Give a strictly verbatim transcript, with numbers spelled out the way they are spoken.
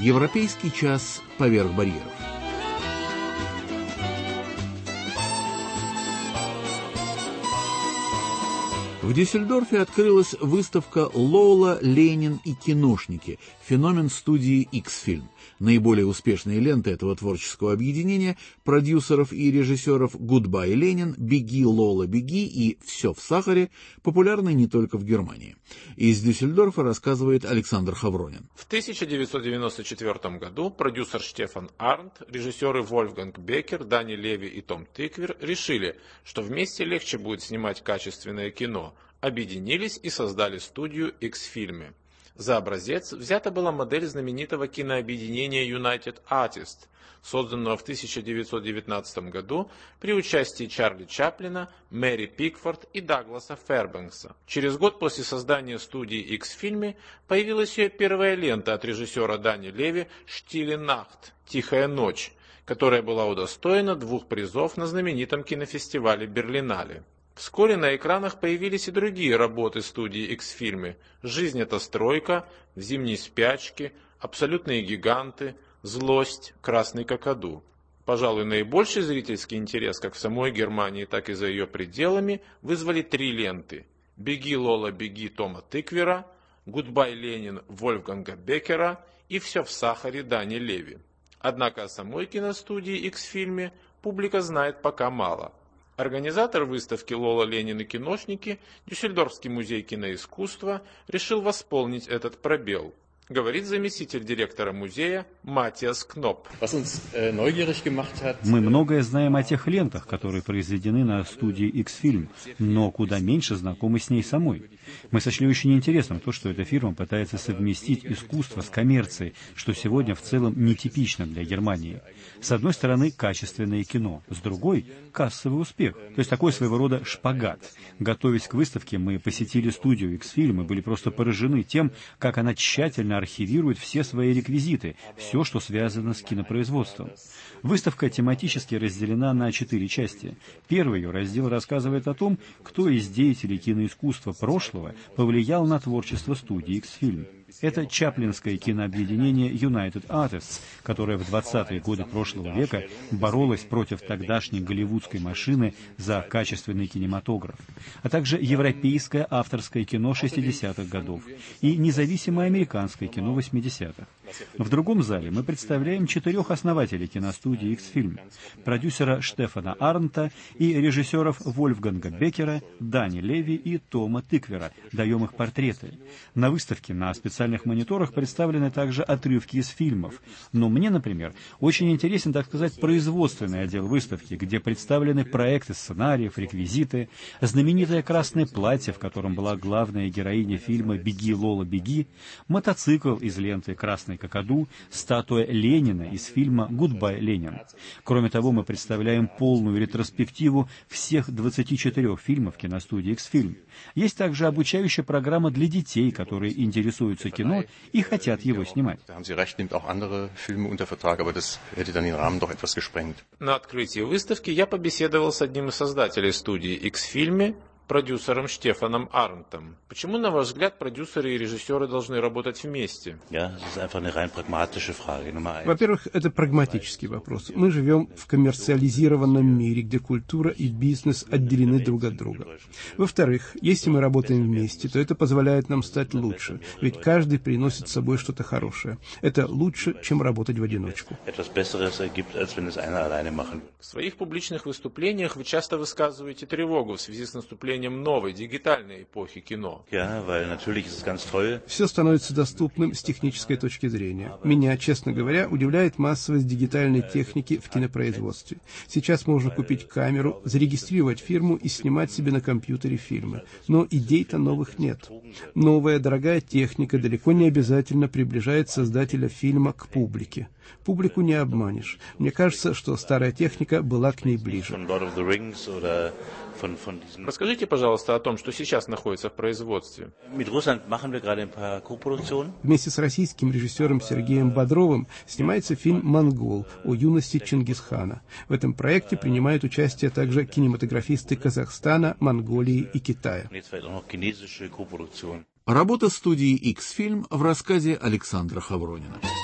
Европейский час поверх барьеров. В Дюссельдорфе открылась выставка «Лола, Ленин и киношники. Феномен студии X-Film». Наиболее успешные ленты этого творческого объединения продюсеров и режиссеров «Гудбай, Ленин», «Беги, Лола, беги» и «Все в сахаре» популярны не только в Германии. Из Дюссельдорфа рассказывает Александр Хавронин. В тысяча девятьсот девяносто четвёртом году продюсер Штефан Арндт, режиссеры Вольфганг Беккер, Дани Леви и Том Тыквер решили, что вместе легче будет снимать качественное кино. Объединились и создали студию X-Film. За образец взята была модель знаменитого кинообъединения United Artists, созданного в тысяча девятьсот девятнадцатом году при участии Чарли Чаплина, Мэри Пикфорд и Дагласа Фэрбенкса. Через год после создания студии X-Film появилась ее первая лента от режиссера Дани Леви «Stille Nacht» «Тихая ночь», которая была удостоена двух призов на знаменитом кинофестивале Берлинале. Вскоре на экранах появились и другие работы студии X-Film: «Жизнь – это стройка», «В зимней спячке», «Абсолютные гиганты», «Злость», «Красный какаду». Пожалуй, наибольший зрительский интерес как в самой Германии, так и за ее пределами вызвали три ленты: «Беги, Лола, беги» Тома Тыквера, «Гудбай, Ленин» Вольфганга Беккера и «Все в сахаре» Дани Леви. Однако о самой киностудии X-Film публика знает пока мало. Организатор выставки «Лола, Ленин и киношники», Дюссельдорфский музей киноискусства, решил восполнить этот пробел. Говорит заместитель директора музея Матиас Кноп. Мы многое знаем о тех лентах, которые произведены на студии X-Film, но куда меньше знакомы с ней самой. Мы сочли очень интересным то, что эта фирма пытается совместить искусство с коммерцией, что сегодня в целом нетипично для Германии. С одной стороны, качественное кино, с другой – кассовый успех. То есть такой своего рода шпагат. Готовясь к выставке, мы посетили студию X-Film и были просто поражены тем, как она тщательно архивирует все свои реквизиты, все, что связано с кинопроизводством. Выставка тематически разделена на четыре части. Первый ее раздел рассказывает о том, кто из деятелей киноискусства прошлого повлиял на творчество студии X-Film. Это чаплинское кинообъединение United Artists, которое в двадцатые годы прошлого века боролось против тогдашней голливудской машины за качественный кинематограф, а также европейское авторское кино шестидесятых годов и независимое американское кино восьмидесятых. В другом зале мы представляем четырех основателей киностудии X-Film, продюсера Штефана Арндта и режиссеров Вольфганга Беккера, Дани Леви и Тома Тыквера, даем их портреты. На выставке на специальных мониторах представлены также отрывки из фильмов. Но мне, например, очень интересен, так сказать, производственный отдел выставки, где представлены проекты сценариев, реквизиты, знаменитое красное платье, в котором была главная героиня фильма «Беги, Лола, беги», мотоцикл из ленты «Красный какаду», статуя Ленина из фильма «Гудбай, Ленин». Кроме того, мы представляем полную ретроспективу всех двадцати четырёх фильмов киностудии X-Film. Есть также обучающая программа для детей, которые интересуются кино и хотят его снимать. На открытии выставки я побеседовал с одним из создателей студии X-Film, продюсером Штефаном Арндтом. Почему, на ваш взгляд, продюсеры и режиссеры должны работать вместе? Во-первых, это прагматический вопрос. Мы живем в коммерциализированном мире, где культура и бизнес отделены друг от друга. Во-вторых, если мы работаем вместе, то это позволяет нам стать лучше, ведь каждый приносит с собой что-то хорошее. Это лучше, чем работать в одиночку. В своих публичных выступлениях вы часто высказываете тревогу в связи с наступлением новой дигитальной эпохи кино. Все становится доступным с технической точки зрения. Меня, честно говоря, удивляет массовость дигитальной техники в кинопроизводстве. Сейчас можно купить камеру, зарегистрировать фирму и снимать себе на компьютере фильмы. Но идей-то новых нет. Новая дорогая техника далеко не обязательно приближает создателя фильма к публике. Публику не обманешь. Мне кажется, что старая техника была к ней ближе. Расскажите, пожалуйста, о том, что сейчас находится в производстве. Вместе с российским режиссером Сергеем Бодровым снимается фильм «Монгол» о юности Чингисхана. В этом проекте принимают участие также кинематографисты Казахстана, Монголии и Китая. Работа студии X-Film в рассказе Александра Хавронина.